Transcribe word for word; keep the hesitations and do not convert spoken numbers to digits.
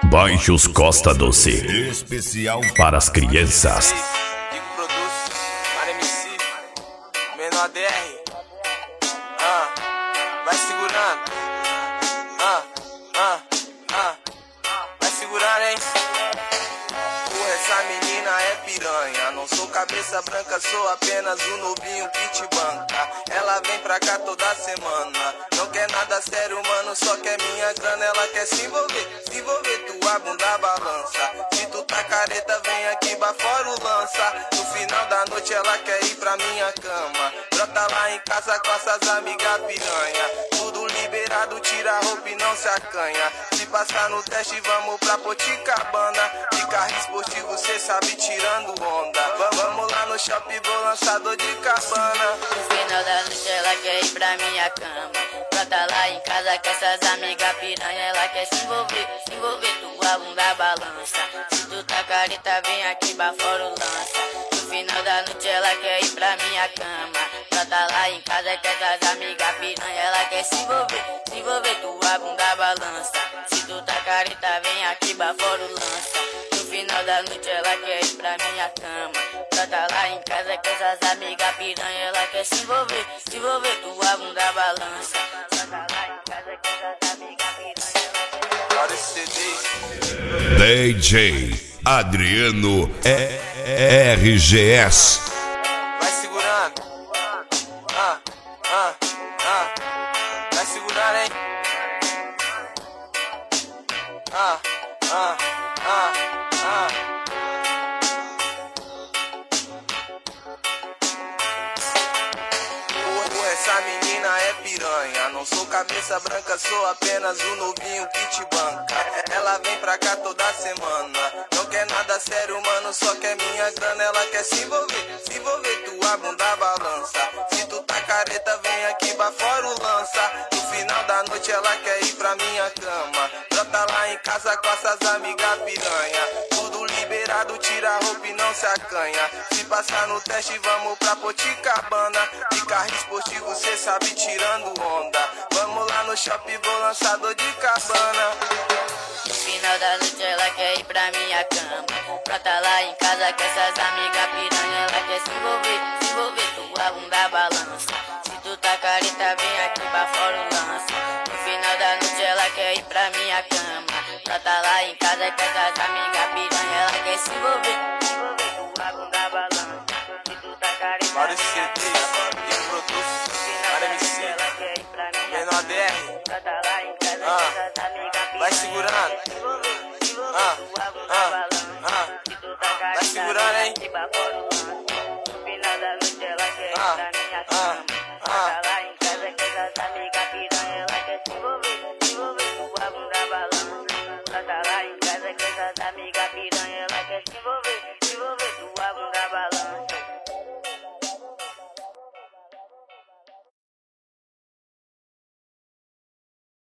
Baixos Costa Doce. Especial para as crianças. Digo produz, para M C, menor D R. Ah, vai segurando. Ah, ah, ah, vai segurando, hein? Porra, essa menina é piranha. Não sou cabeça branca, sou apenas um novinho que te banca. Ela vem pra cá toda semana. Não quer nada sério, mano, só quer minha grana. Ela quer se envolver, se envolver, tua bunda balança. Se tu tá careta, vem aqui pra fora o lança. No final da noite ela quer ir pra minha cama. Brota lá em casa com essas amigas piranha. Tudo liberado, tira a roupa e não se acanha. Se passar no teste, vamos pra Poticabana. De carro esportivo, cê sabe, tirando onda. Vamos lá no shopping, vou lançar dor de cabana. No final da noite ela quer ir pra minha cama. Brota lá em casa com essas amigas piranha. Ela quer se envolver, se envolver, tua bunda balança. Se tu tá careta, vem aqui pra fora o lança. No final da noite ela quer ir pra minha cama. Brota lá em casa com essas amigas piranha. Ela quer se envolver, se envolver, tua bunda balança. Se tu tá careta, vem aqui pra fora o lança. No final da noite ela quer ir pra minha cama. Brota lá em casa com essas amigas piranha. Ela quer se envolver, se envolver, tua bunda balança. Brota lá em casa com essas amigas piranha. Olha esse C D. D J Adriano R G S. Vai segurando. Ah, ah, ah. Vai segurando, hein? Ah, ah, ah, ah. Porra, essa menina é piranha. Não sou cabeça branca, sou apenas um novinho que te banca. Ela vem pra cá toda semana. Não quer nada sério, mano, só quer minha grana. Ela quer se envolver, se envolver, tua bunda balança. Se tu tá careta, vem aqui pra fora o lança. No final da noite ela quer ir pra minha cama. Brota lá em casa com essas amigas piranha. Tudo liberado, tira a roupa e não se acanha. Se passar no teste, vamos pra Poticabana. De carro esportivo, cê sabe, tirando onda. Vamos lá no shopping, vou lançar dor de cabana. No final da noite ela quer ir pra minha cama. Brota lá em casa com essas amigas piranha. Ela quer se envolver, se envolver, tua bunda balança. Se tu tá careta, vem aqui pra fora o lança. No final da noite ela quer ir pra minha cama. Brota lá em casa com essas amigas piranha. Ela quer se envolver, se envolver, tua bunda balança. Se tu tá careta, Olha esse C D. Digo produz, para M C, menor D R. Ah, vai segurando. Ah, ah.